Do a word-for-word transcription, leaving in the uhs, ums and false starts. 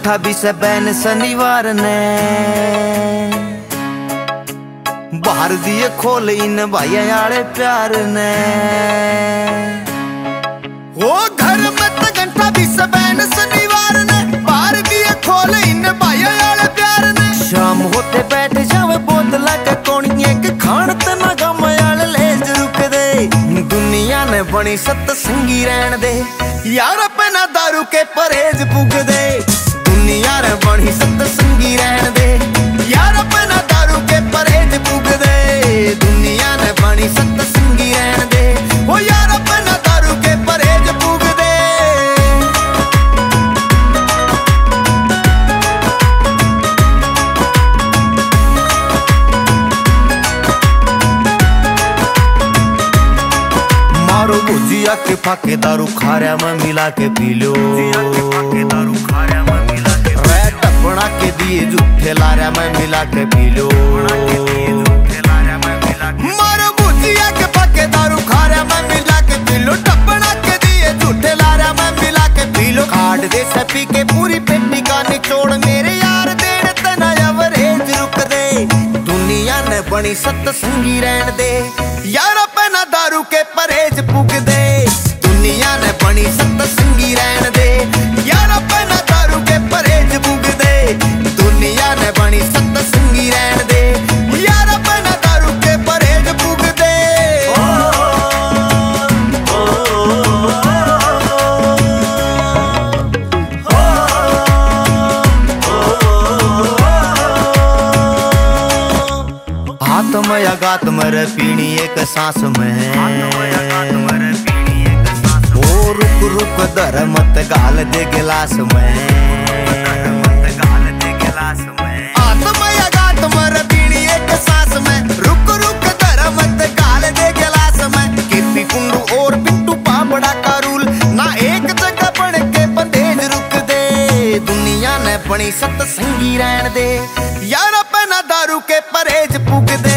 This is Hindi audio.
कंठा भी से बैन शनिवार ने बाहर दिए खोल इन भाइया आले प्यार ने। ओ घर में तो घंटा भी से बैन शनिवार ने बाहर दिए खोल इन भाइया आले प्यार ने। शाम होते बैठ जावे बोतल के कोणिए के खान तना गम आले लेज रुक दे। दुनिया ने बनी सतसंगी रहन दे यार अपना दारू के परहेज पुग दे। दुनिया ने बनी सतसंगी रहन दे यार अपना दारू के परहेज पुग दे। दुनिया ने बनी सतसंगी रहन दे ओ यार अपना दारू के परहेज पुग दे। मारो भुजिया के फाके दारू खारिया में मिला के पी लो। टपना के दिए जूठे लारिया में मिला के पी लो। मारो भुजिया के फाके दारू खारिया में मिला के पी लो। टपना के दिए जूठे लारिया में मिला के पी लो। खाड़ दे से पी के पूरी पेटी का निचोड़ मेरे यार देड़ तना एवरेज रुक दे। दुनिया ने बनी सतसंगी रहन दे यार अपना दारू के परहेज पुग दे। दुनिया ने बनी सतसंगी रहन दे यार अपना दारू के परहेज पुग दे। दुनिया ने बनी सतसंगी रहन दे यार अपना दारू के परहेज पुग दे। आत्म अगात्म रे पीनी एक सांस में ओ रुक रुक दर मत गाल दे गिलास में। आत्म अगात्म रे पीनी एक सांस में रुक रुक दर मत गाल दे गिलास में। केपी कुंडू और पिंटू पापड़ा का रूल ना एक जगह बन के बंदेज रुक दे। दुनिया ने बनी सतसंगी रहन दे यार अपना दारू के परहेज पुग दे।